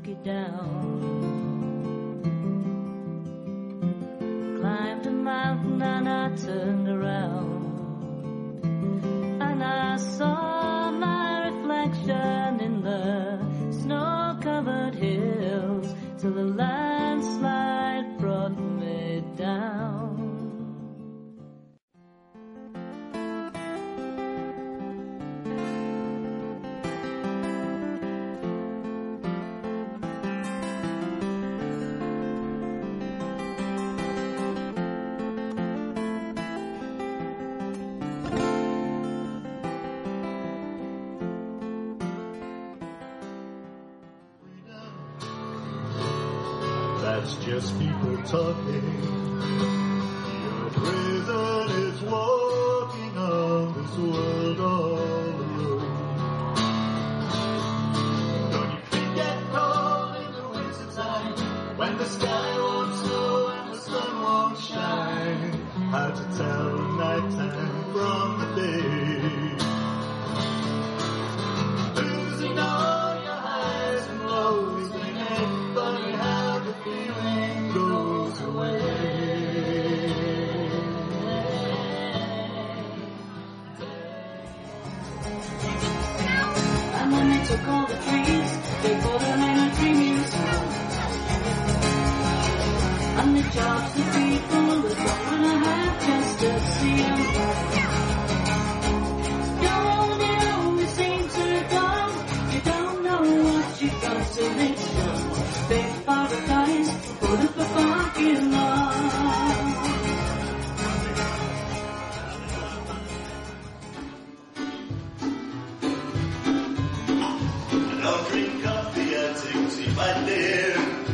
monkey down. Climbed a mountain and I turned around, and I saw my reflection in the snow-covered hills till the landslide brought me down. That's just people talking. Your prison is walking on this world all alone. Don't you forget cold in the winter time, when the sky won't snow and the sun won't shine. How to tell the night time from the day. Losing all your highs and lows, ain't it funny how the feeling goes away. And when they took all the trees, they put them in a tree museum. And they charged the people $1.50 just to see them. You only seem to die. You don't know what you've got till it's done. Big paradise, put up a parking lot. I don't drink coffee, I take tea, my dear.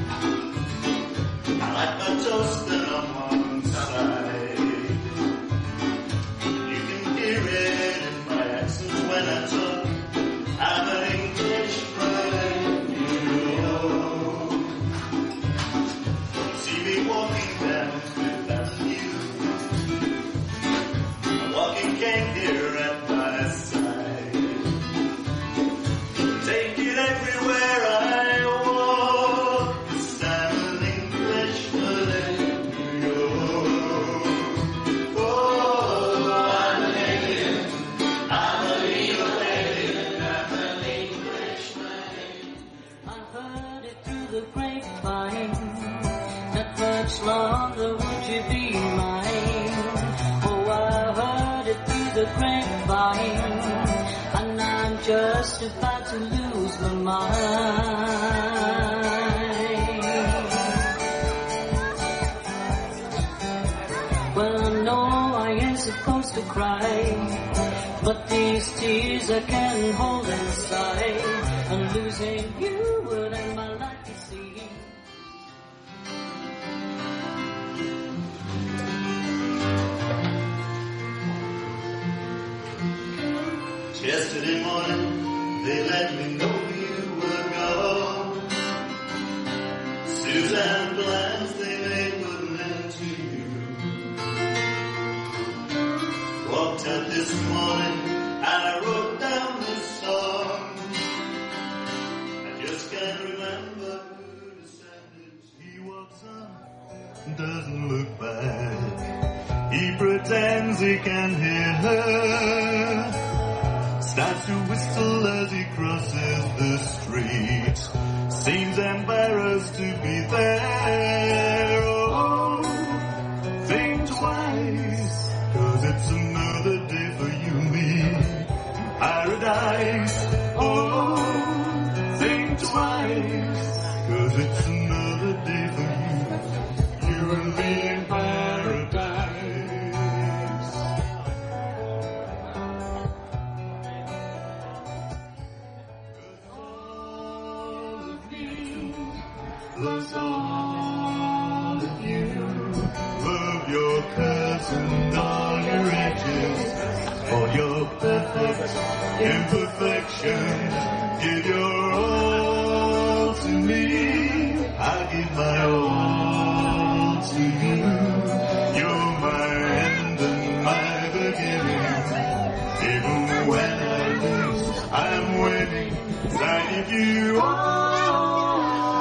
I like my toast and I'm on side. You can hear it in my accent when I talk. I'm an Englishman, you know. See me walking down Fifth Avenue. A walking cane here at my side. Take it everywhere I walk, 'cause I'm an Englishman in New York. Oh, I'm an alien, I'm a legal alien, I'm an Englishman. I heard it through the grapevine, that much longer would you be mine? Oh, I heard it through the grapevine, and I'm just about to lose my mind. Well, I know I ain't supposed to cry, but these tears I can't hold inside, and losing you would end my life, you see. Yesterday morning, they let me know you were gone. Suzanne plans they made put an end to you. Walked out this morning and I wrote down this song. I just can't remember who to send it. He walks on, doesn't look back. He pretends he can hear her. Starts to whistle as he crosses the street. Seems embarrassed to be there. Oh, think twice, 'cause it's another day for you and me. Paradise. Oh, think twice, 'cause it's another day for you and me in paradise. Loves all of you. Love your curves and all your edges. All your perfect imperfections. Give your all to me. I'll give my all to you. You're my end and my beginning. Even when I lose, I'm winning. 'Cause I give you all.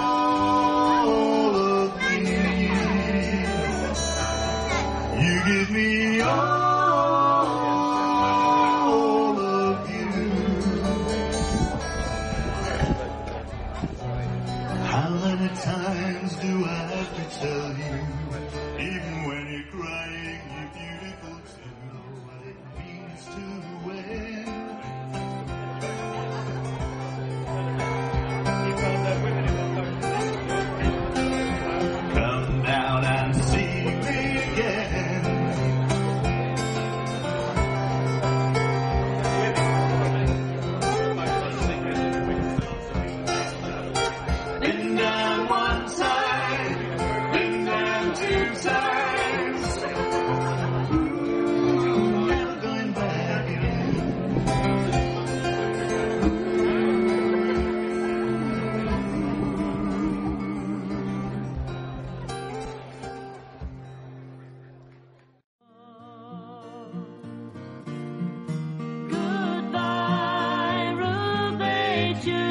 picture